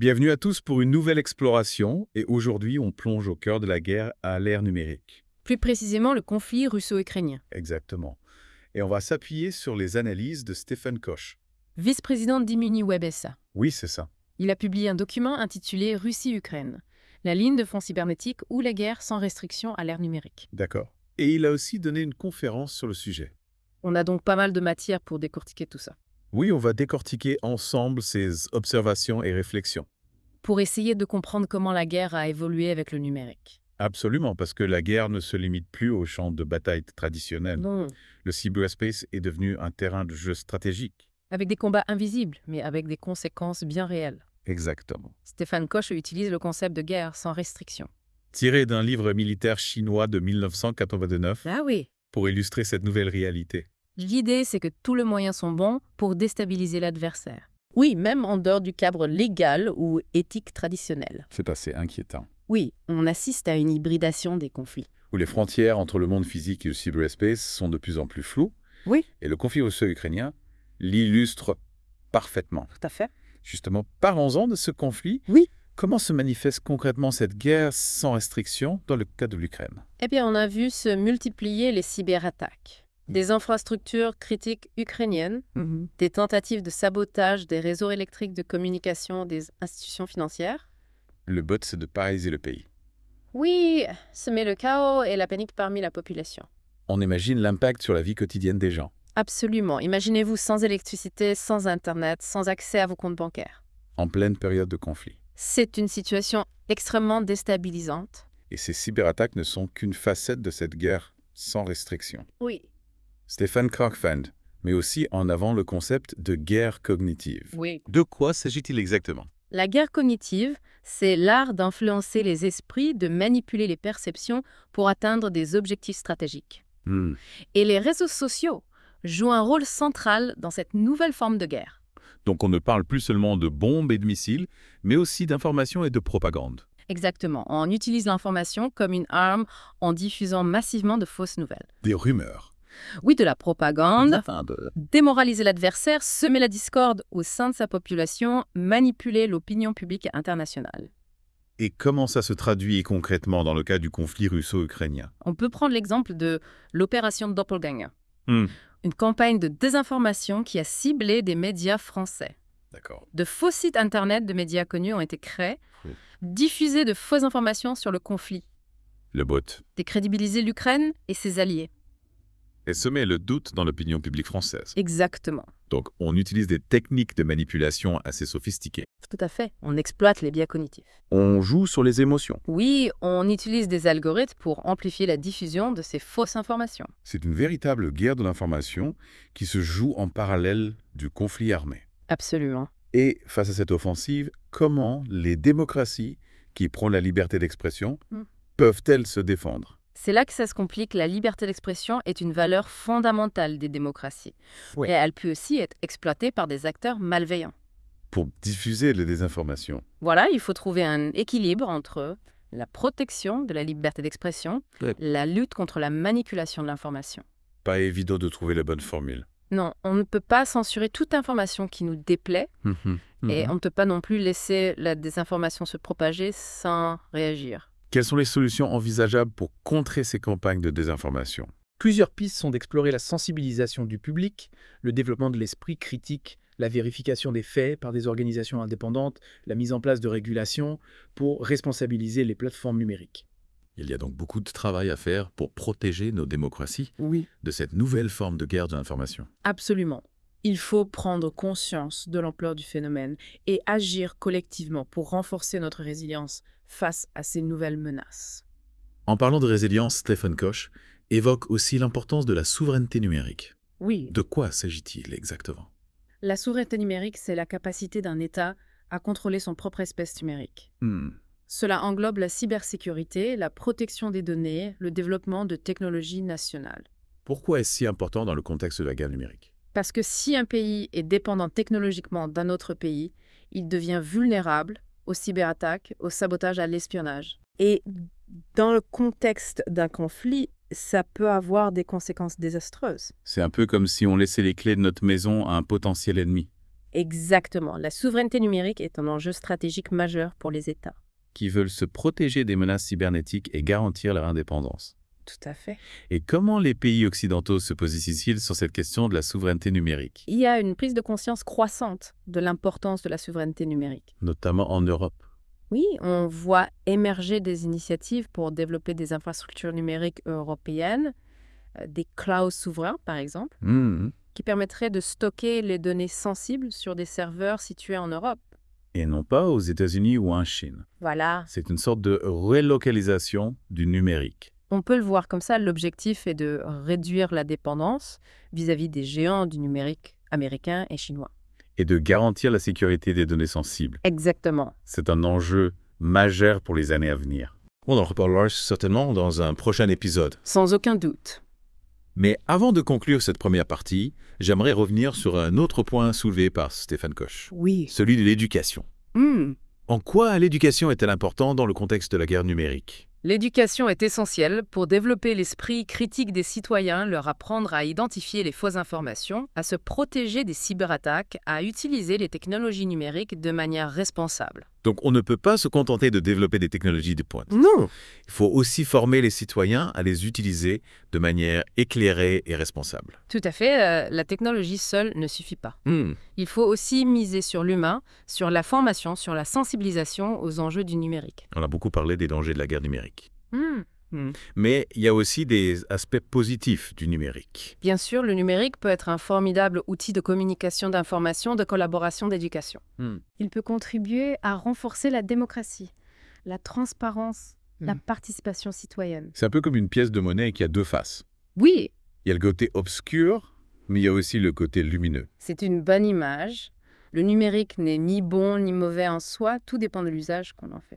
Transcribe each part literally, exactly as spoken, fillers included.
Bienvenue à tous pour une nouvelle exploration et aujourd'hui on plonge au cœur de la guerre à l'ère numérique. Plus précisément le conflit russo-ukrainien. Exactement. Et on va s'appuyer sur les analyses de Stephen Koch. Vice-président d'Immuniweb S A. Oui, c'est ça. Il a publié un document intitulé Russie-Ukraine, la ligne de front cybernétique ou la guerre sans restriction à l'ère numérique. D'accord. Et il a aussi donné une conférence sur le sujet. On a donc pas mal de matière pour décortiquer tout ça. Oui, on va décortiquer ensemble ces observations et réflexions. Pour essayer de comprendre comment la guerre a évolué avec le numérique. Absolument, parce que la guerre ne se limite plus au champ de bataille traditionnel. Non. Le cyberspace est devenu un terrain de jeu stratégique. Avec des combats invisibles, mais avec des conséquences bien réelles. Exactement. Stephen Koch utilise le concept de guerre sans restriction. Tiré d'un livre militaire chinois de mille neuf cent quatre-vingt-neuf Ah oui. pour illustrer cette nouvelle réalité. L'idée, c'est que tous les moyens sont bons pour déstabiliser l'adversaire. Oui, même en dehors du cadre légal ou éthique traditionnel. C'est assez inquiétant. Oui, on assiste à une hybridation des conflits. Où les frontières entre le monde physique et le cyberspace sont de plus en plus floues. Oui. Et le conflit russo-ukrainien l'illustre parfaitement. Tout à fait. Justement, parlons-en de ce conflit. Oui. Comment se manifeste concrètement cette guerre sans restriction dans le cas de l'Ukraine? Eh bien, on a vu se multiplier les cyberattaques. Des infrastructures critiques ukrainiennes, Mm-hmm. des tentatives de sabotage des réseaux électriques de communication des institutions financières. Le but, c'est de paralyser le pays. Oui, semer le chaos et la panique parmi la population. On imagine l'impact sur la vie quotidienne des gens. Absolument. Imaginez-vous sans électricité, sans Internet, sans accès à vos comptes bancaires. En pleine période de conflit. C'est une situation extrêmement déstabilisante. Et ces cyberattaques ne sont qu'une facette de cette guerre sans restriction. Oui. Stephen Crockfand met aussi en avant le concept de guerre cognitive. Oui. De quoi s'agit-il exactement? La guerre cognitive, c'est l'art d'influencer les esprits, de manipuler les perceptions pour atteindre des objectifs stratégiques. Hmm. Et les réseaux sociaux jouent un rôle central dans cette nouvelle forme de guerre. Donc on ne parle plus seulement de bombes et de missiles, mais aussi d'information et de propagande. Exactement. On utilise l'information comme une arme en diffusant massivement de fausses nouvelles. Des rumeurs. Oui, de la propagande, Enfin, de... démoraliser l'adversaire, semer la discorde au sein de sa population, manipuler l'opinion publique internationale. Et comment ça se traduit concrètement dans le cas du conflit russo-ukrainien? On peut prendre l'exemple de l'opération Doppelganger, Hmm. une campagne de désinformation qui a ciblé des médias français. D'accord. De faux sites Internet de médias connus ont été créés, Oui. diffuser de fausses informations sur le conflit, Le bot. décrédibiliser l'Ukraine et ses alliés. Et semer le doute dans l'opinion publique française. Exactement. Donc on utilise des techniques de manipulation assez sophistiquées. Tout à fait. On exploite les biais cognitifs. On joue sur les émotions. Oui, on utilise des algorithmes pour amplifier la diffusion de ces fausses informations. C'est une véritable guerre de l'information qui se joue en parallèle du conflit armé. Absolument. Et face à cette offensive, comment les démocraties qui prônent la liberté d'expression Mm. peuvent-elles se défendre? C'est là que ça se complique. La liberté d'expression est une valeur fondamentale des démocraties. Oui. Et elle peut aussi être exploitée par des acteurs malveillants. Pour diffuser les désinformations. Voilà, il faut trouver un équilibre entre la protection de la liberté d'expression, Oui. la lutte contre la manipulation de l'information. Pas évident de trouver la bonne formule. Non, on ne peut pas censurer toute information qui nous déplaît et on ne peut pas non plus laisser la désinformation se propager sans réagir. Quelles sont les solutions envisageables pour contrer ces campagnes de désinformation? Plusieurs pistes sont d'explorer la sensibilisation du public, le développement de l'esprit critique, la vérification des faits par des organisations indépendantes, la mise en place de régulations pour responsabiliser les plateformes numériques. Il y a donc beaucoup de travail à faire pour protéger nos démocraties Oui. de cette nouvelle forme de guerre de l'information. Absolument. Il faut prendre conscience de l'ampleur du phénomène et agir collectivement pour renforcer notre résilience face à ces nouvelles menaces. En parlant de résilience, Stephen Koch évoque aussi l'importance de la souveraineté numérique. Oui. De quoi s'agit-il exactement? La souveraineté numérique, c'est la capacité d'un État à contrôler son propre espèce numérique. Hmm. Cela englobe la cybersécurité, la protection des données, le développement de technologies nationales. Pourquoi est-ce si important dans le contexte de la guerre numérique? Parce que si un pays est dépendant technologiquement d'un autre pays, il devient vulnérable aux cyberattaques, au sabotage, à l'espionnage. Et dans le contexte d'un conflit, ça peut avoir des conséquences désastreuses. C'est un peu comme si on laissait les clés de notre maison à un potentiel ennemi. Exactement. La souveraineté numérique est un enjeu stratégique majeur pour les États. qui veulent se protéger des menaces cybernétiques et garantir leur indépendance. Tout à fait. Et comment les pays occidentaux se positionnent-ils sur cette question de la souveraineté numérique, Il y a une prise de conscience croissante de l'importance de la souveraineté numérique. notamment en Europe? Oui, on voit émerger des initiatives pour développer des infrastructures numériques européennes, euh, des clouds souverains par exemple, Mhm. qui permettraient de stocker les données sensibles sur des serveurs situés en Europe. Et non pas aux États-Unis ou en Chine. Voilà. C'est une sorte de relocalisation du numérique. On peut le voir comme ça, l'objectif est de réduire la dépendance vis-à-vis des géants du numérique américains et chinois. Et de garantir la sécurité des données sensibles. Exactement. C'est un enjeu majeur pour les années à venir. On en reparlera certainement dans un prochain épisode. Sans aucun doute. Mais avant de conclure cette première partie, j'aimerais revenir sur un autre point soulevé par Stéphane Koch, Oui. celui de l'éducation. Hmm. En quoi l'éducation est-elle importante dans le contexte de la guerre numérique? L'éducation est essentielle pour développer l'esprit critique des citoyens, leur apprendre à identifier les fausses informations, à se protéger des cyberattaques, à utiliser les technologies numériques de manière responsable. Donc on ne peut pas se contenter de développer des technologies de pointe. Non. Il faut aussi former les citoyens à les utiliser de manière éclairée et responsable. Tout à fait, euh, la technologie seule ne suffit pas. Hmm. Il faut aussi miser sur l'humain, sur la formation, sur la sensibilisation aux enjeux du numérique. On a beaucoup parlé des dangers de la guerre numérique. Hmm. Mais il y a aussi des aspects positifs du numérique. Bien sûr, le numérique peut être un formidable outil de communication d'information, de collaboration, d'éducation. Hmm. Il peut contribuer à renforcer la démocratie, la transparence, la Mhm. participation citoyenne. C'est un peu comme une pièce de monnaie qui a deux faces. Oui, Il y a le côté obscur, mais il y a aussi le côté lumineux. c'est une bonne image. Le numérique n'est ni bon ni mauvais en soi, tout dépend de l'usage qu'on en fait.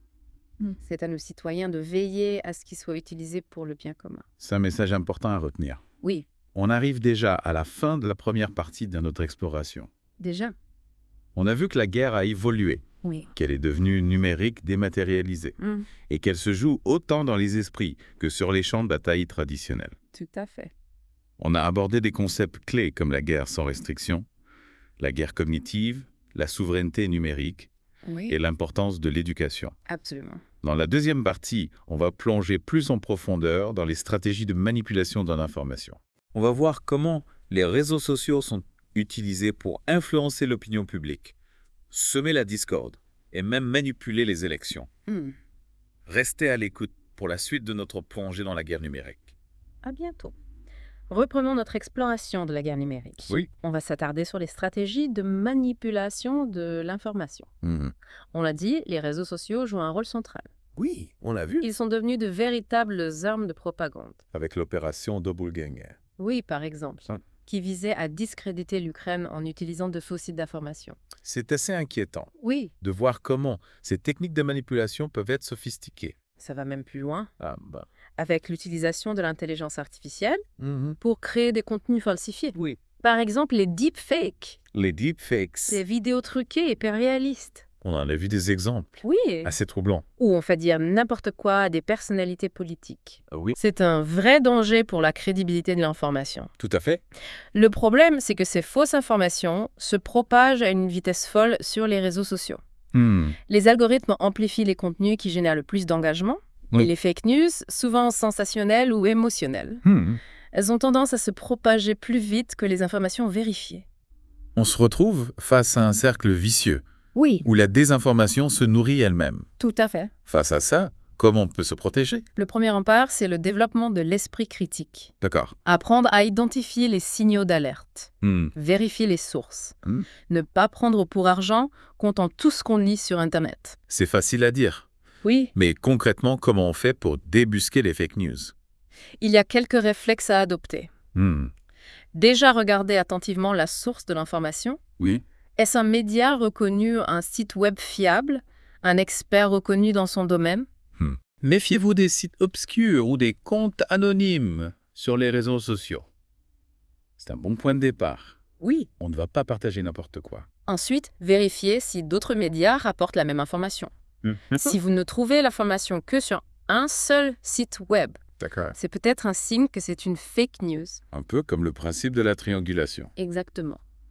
Mm. C'est à nos citoyens de veiller à ce qu'il soit utilisé pour le bien commun. C'est un message important à retenir. Oui, On arrive déjà à la fin de la première partie de notre exploration. déjà. On a vu que la guerre a évolué, Oui. qu'elle est devenue numérique dématérialisée, Mm, et qu'elle se joue autant dans les esprits que sur les champs de bataille traditionnels. tout à fait. On a abordé des concepts clés comme la guerre sans restriction, la guerre cognitive, la souveraineté numérique Oui, et l'importance de l'éducation. absolument. Dans la deuxième partie, on va plonger plus en profondeur dans les stratégies de manipulation de l'information. On va voir comment les réseaux sociaux sont utilisés pour influencer l'opinion publique, semer la discorde et même manipuler les élections. Mm. Restez à l'écoute pour la suite de notre plongée dans la guerre numérique. À bientôt. Reprenons notre exploration de la guerre numérique. Oui. On va s'attarder sur les stratégies de manipulation de l'information. Mhm. On l'a dit, les réseaux sociaux jouent un rôle central. Oui, on l'a vu. Ils sont devenus de véritables armes de propagande. Avec l'opération Doppelgänger. Oui, par exemple, Ça. qui visait à discréditer l'Ukraine en utilisant de faux sites d'information. C'est assez inquiétant Oui, de voir comment ces techniques de manipulation peuvent être sophistiquées. ça va même plus loin, Ah, bah. avec l'utilisation de l'intelligence artificielle Mhm. pour créer des contenus falsifiés. Oui. Par exemple, les deepfakes, Les deepfakes. des vidéos truquées et hyper réalistes. On en a vu des exemples. Oui, Assez troublants. où on fait dire n'importe quoi à des personnalités politiques. Oui. C'est un vrai danger pour la crédibilité de l'information. Tout à fait. Le problème, c'est que ces fausses informations se propagent à une vitesse folle sur les réseaux sociaux. Hmm. Les algorithmes amplifient les contenus qui génèrent le plus d'engagement, Oui. et les fake news, souvent sensationnelles ou émotionnelles, Hmm. elles ont tendance à se propager plus vite que les informations vérifiées. On se retrouve face à un cercle vicieux Oui, où la désinformation se nourrit elle-même. tout à fait. Face à ça, comment on peut se protéger? Le premier rempart, c'est le développement de l'esprit critique. D'accord. Apprendre à identifier les signaux d'alerte. Hmm. Vérifier les sources. Hmm. Ne pas prendre pour argent comptant tout ce qu'on lit sur Internet. C'est facile à dire, Oui, mais concrètement, comment on fait pour débusquer les fake news? il y a quelques réflexes à adopter. Hmm. Déjà regarder attentivement la source de l'information. Oui. Est-ce un média reconnu, un site web fiable, un expert reconnu dans son domaine? Méfiez-vous des sites obscurs ou des comptes anonymes sur les réseaux sociaux. C'est un bon point de départ. Oui. On ne va pas partager n'importe quoi. Ensuite, vérifiez si d'autres médias rapportent la même information. Si vous ne trouvez l'information que sur un seul site web, D'accord. c'est peut-être un signe que c'est une fake news. Un peu comme le principe de la triangulation. Exactement.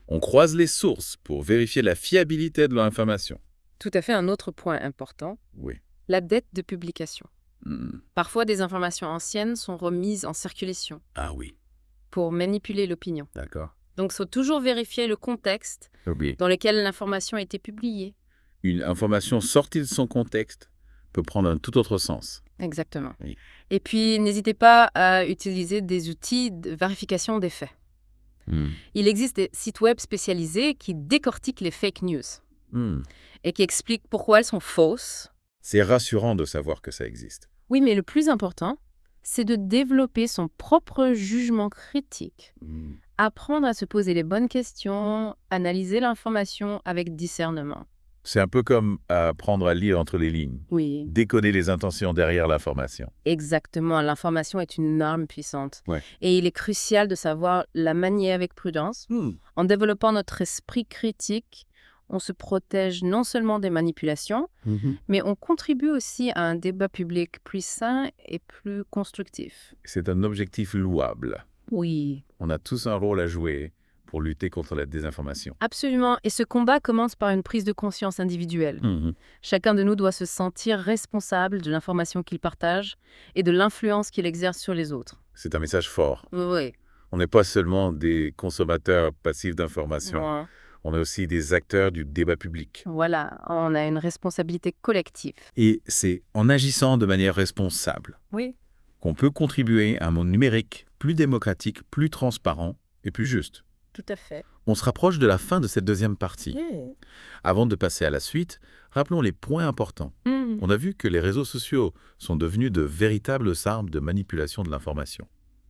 On croise les sources pour vérifier la fiabilité de l'information. Tout à fait, un autre point important, Oui. la dette de publication. Hmm. Parfois, des informations anciennes sont remises en circulation Ah oui, pour manipuler l'opinion. d'accord. Donc, il faut toujours vérifier le contexte Oui. dans lequel l'information a été publiée. Une information sortie de son contexte peut prendre un tout autre sens. Exactement. Oui. Et puis, n'hésitez pas à utiliser des outils de vérification des faits. Hmm. Il existe des sites web spécialisés qui décortiquent les fake news Hmm. et qui expliquent pourquoi elles sont fausses. C'est rassurant de savoir que ça existe. Oui, mais le plus important, c'est de développer son propre jugement critique. Hmm. Apprendre à se poser les bonnes questions, analyser l'information avec discernement. C'est un peu comme apprendre à lire entre les lignes, Oui, décoder les intentions derrière l'information. exactement. L'information est une arme puissante. Ouais. Et il est crucial de savoir la manier avec prudence. En développant notre esprit critique, on se protège non seulement des manipulations, Mhm. mais on contribue aussi à un débat public plus sain et plus constructif. C'est un objectif louable. Oui, On a tous un rôle à jouer pour lutter contre la désinformation. absolument. Et ce combat commence par une prise de conscience individuelle. Mhm. Chacun de nous doit se sentir responsable de l'information qu'il partage et de l'influence qu'il exerce sur les autres. C'est un message fort. Oui. On n'est pas seulement des consommateurs passifs d'informations, Ouais. on est aussi des acteurs du débat public. Voilà, on a une responsabilité collective. Et c'est en agissant de manière responsable Oui. qu'on peut contribuer à un monde numérique plus démocratique, plus transparent et plus juste. Tout à fait. On se rapproche de la fin de cette deuxième partie. Mm. Avant de passer à la suite, rappelons les points importants. Mm. On a vu que les réseaux sociaux sont devenus de véritables armes de manipulation de l'information.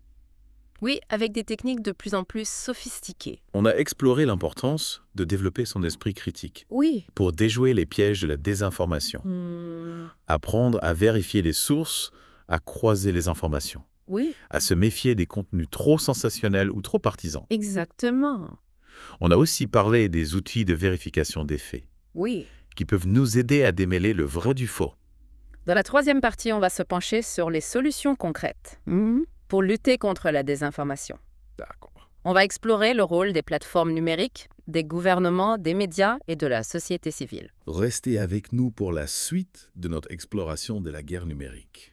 Oui, avec des techniques de plus en plus sophistiquées. On a exploré l'importance de développer son esprit critique Oui. pour déjouer les pièges de la désinformation, Mm. apprendre à vérifier les sources, à croiser les informations, Oui, à se méfier des contenus trop sensationnels ou trop partisans. exactement. On a aussi parlé des outils de vérification des faits, Oui. qui peuvent nous aider à démêler le vrai du faux. Dans la troisième partie, on va se pencher sur les solutions concrètes pour lutter contre la désinformation. D'accord. On va explorer le rôle des plateformes numériques, des gouvernements, des médias et de la société civile. Restez avec nous pour la suite de notre exploration de la guerre numérique.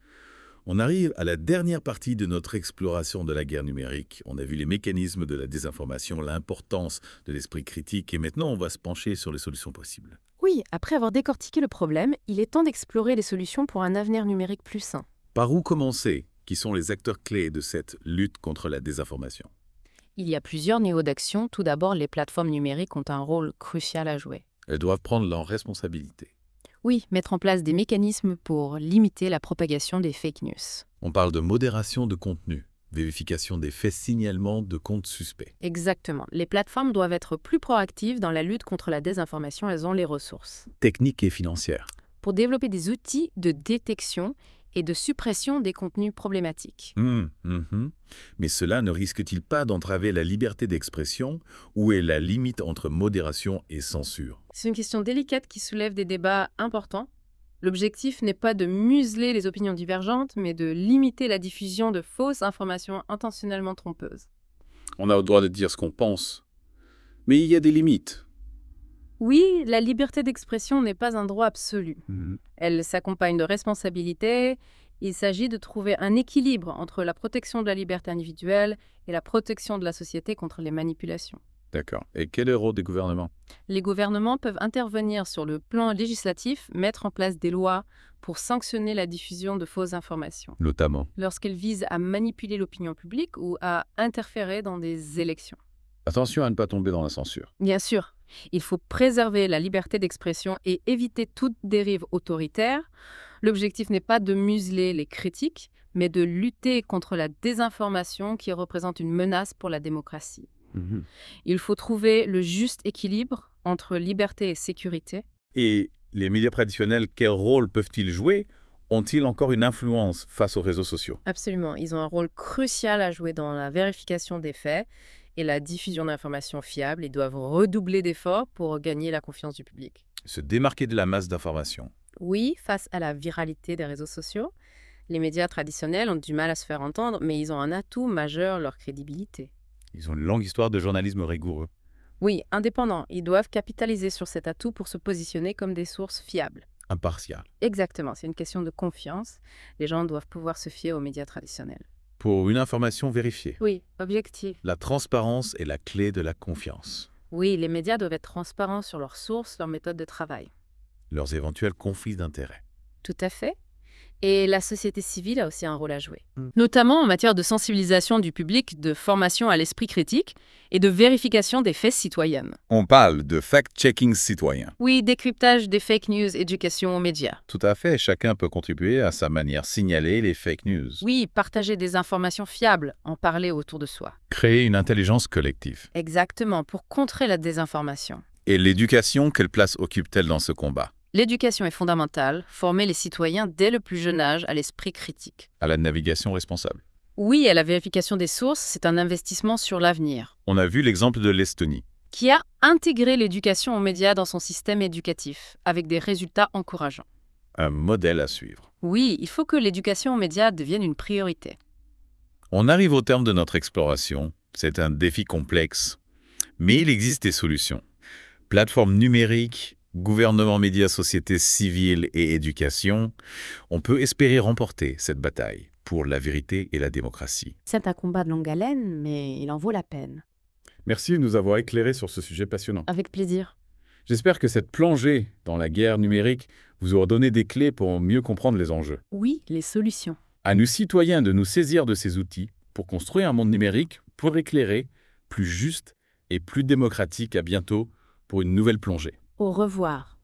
On arrive à la dernière partie de notre exploration de la guerre numérique. On a vu les mécanismes de la désinformation, l'importance de l'esprit critique, et maintenant on va se pencher sur les solutions possibles. Oui, après avoir décortiqué le problème, il est temps d'explorer les solutions pour un avenir numérique plus sain. Par où commencer? Qui sont les acteurs clés de cette lutte contre la désinformation? Il y a plusieurs niveaux d'action. Tout d'abord, les plateformes numériques ont un rôle crucial à jouer. Elles doivent prendre leurs responsabilités. Oui, mettre en place des mécanismes pour limiter la propagation des fake news. On parle de modération de contenu, vérification des faits, signalement de comptes suspects. Exactement. Les plateformes doivent être plus proactives dans la lutte contre la désinformation. Elles ont les ressources Techniques et financières. pour développer des outils de détection et de suppression des contenus problématiques. Hum, hum, hum. Mais cela ne risque-t-il pas d'entraver la liberté d'expression? Où est la limite entre modération et censure? C'est une question délicate qui soulève des débats importants. L'objectif n'est pas de museler les opinions divergentes, mais de limiter la diffusion de fausses informations intentionnellement trompeuses. On a le droit de dire ce qu'on pense, mais il y a des limites. Oui, la liberté d'expression n'est pas un droit absolu. Elle s'accompagne de responsabilités. Il s'agit de trouver un équilibre entre la protection de la liberté individuelle et la protection de la société contre les manipulations. D'accord. Et quel est le rôle des gouvernements? Les gouvernements peuvent intervenir sur le plan législatif, mettre en place des lois pour sanctionner la diffusion de fausses informations, Notamment. lorsqu'elles visent à manipuler l'opinion publique ou à interférer dans des élections. Attention à ne pas tomber dans la censure. Bien sûr, il faut préserver la liberté d'expression et éviter toute dérive autoritaire. L'objectif n'est pas de museler les critiques, mais de lutter contre la désinformation qui représente une menace pour la démocratie. Il faut trouver le juste équilibre entre liberté et sécurité. Et les médias traditionnels, quel rôle peuvent-ils jouer? Ont-ils encore une influence face aux réseaux sociaux? Absolument, ils ont un rôle crucial à jouer dans la vérification des faits et la diffusion d'informations fiables. Ils doivent redoubler d'efforts pour gagner la confiance du public. Se démarquer de la masse d'informations. Oui, face à la viralité des réseaux sociaux, les médias traditionnels ont du mal à se faire entendre, mais ils ont un atout majeur, leur crédibilité. Ils ont une longue histoire de journalisme rigoureux. Oui, indépendants, ils doivent capitaliser sur cet atout pour se positionner comme des sources fiables. Impartial. Exactement, c'est une question de confiance. Les gens doivent pouvoir se fier aux médias traditionnels. Pour une information vérifiée. Oui, objectif. La transparence est la clé de la confiance. Oui, les médias doivent être transparents sur leurs sources, leurs méthodes de travail. Leurs éventuels conflits d'intérêts. Tout à fait. Et la société civile a aussi un rôle à jouer, mm. notamment en matière de sensibilisation du public, de formation à l'esprit critique et de vérification des faits citoyennes. On parle de fact-checking citoyen. Oui, décryptage des fake news, éducation aux médias. Tout à fait, chacun peut contribuer à sa manière signaler les fake news. Oui, partager des informations fiables, en parler autour de soi. Créer une intelligence collective. Exactement, pour contrer la désinformation. Et l'éducation, quelle place occupe-t-elle dans ce combat? L'éducation est fondamentale, former les citoyens dès le plus jeune âge à l'esprit critique. À la navigation responsable. Oui, à la vérification des sources, c'est un investissement sur l'avenir. On a vu l'exemple de l'Estonie. Qui a intégré l'éducation aux médias dans son système éducatif, avec des résultats encourageants. Un modèle à suivre. Oui, il faut que l'éducation aux médias devienne une priorité. On arrive au terme de notre exploration. C'est un défi complexe, mais il existe des solutions. Plateformes numériques, gouvernement, médias, société civile et éducation, on peut espérer remporter cette bataille pour la vérité et la démocratie. C'est un combat de longue haleine, mais il en vaut la peine. Merci de nous avoir éclairés sur ce sujet passionnant. Avec plaisir. J'espère que cette plongée dans la guerre numérique vous aura donné des clés pour mieux comprendre les enjeux. Oui, les solutions. À nous citoyens de nous saisir de ces outils pour construire un monde numérique plus éclairé, plus juste et plus démocratique. À bientôt pour une nouvelle plongée. Au revoir.